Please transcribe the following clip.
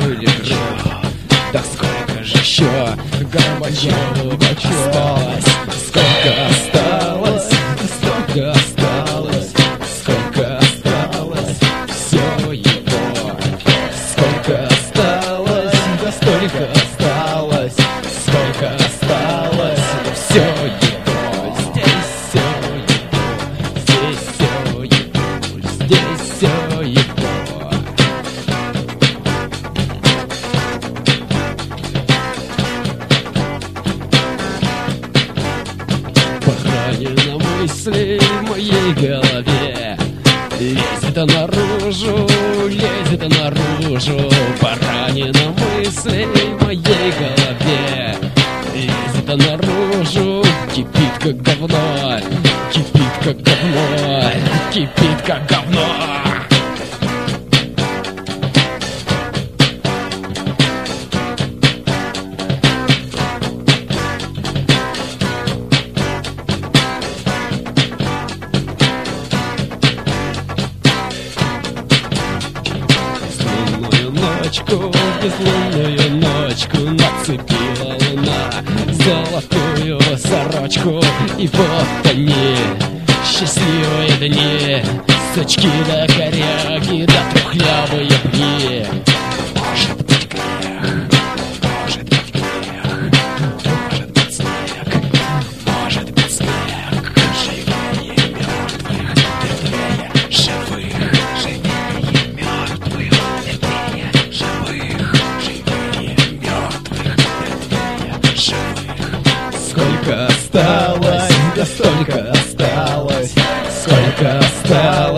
или гроб. Да сколько же еще Горбачеву осталось? Сколько осталось? Сколько осталось? Сколько осталось? Все его. Сколько осталось? Да столько осталось. Сколько осталось? Да все его. Здесь все его. Здесь все его. Здесь все его. Поранена мысли в моей голове. Лезет наружу, лезет наружу. Поранена мысли в моей голове. Лезет наружу, кипит как говно. Кипит как говно. Кипит как говно. Безлунную ночку нацепила луна золотую сорочку. И вот они, счастливые дни, сучки до коряги, до трухлявые пни. Может быть грех, может быть грех, может быть снег, может быть снег. Живее мертвых, мертвее живых, живее мертвых, мертвее живых, живее мертвых, мертвее живых. Сколько осталось? Да столько осталось. Сколько осталось?